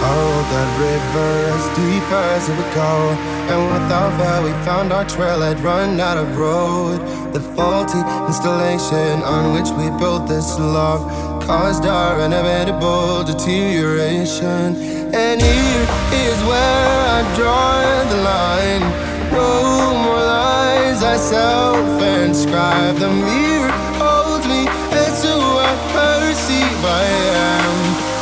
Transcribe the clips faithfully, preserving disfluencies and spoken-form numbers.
I rode that river as deep as it would go, and without fail we found our trail had run out of road. The faulty installation on which we built this love caused our inevitable deterioration. And here is where I draw the line. No more lies I self-inscribe. The mirror holds me as who I perceive I am.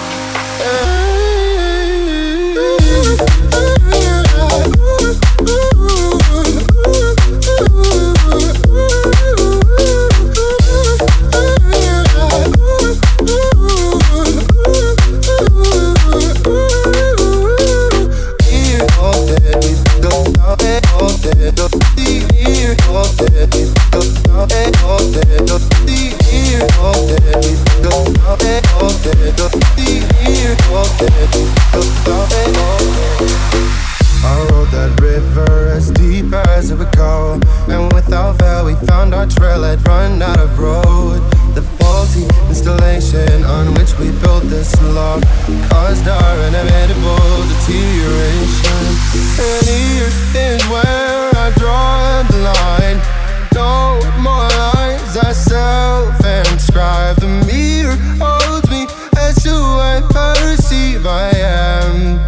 I rode that river as deep as it would go, and without fail we found our trail had run out of road. The faulty installation on which we built this love caused our inevitable deterioration. And here is where I draw the line. No more lies I self-inscribe. The mirror holds me as who I perceive I am.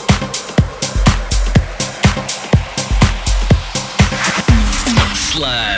Slide.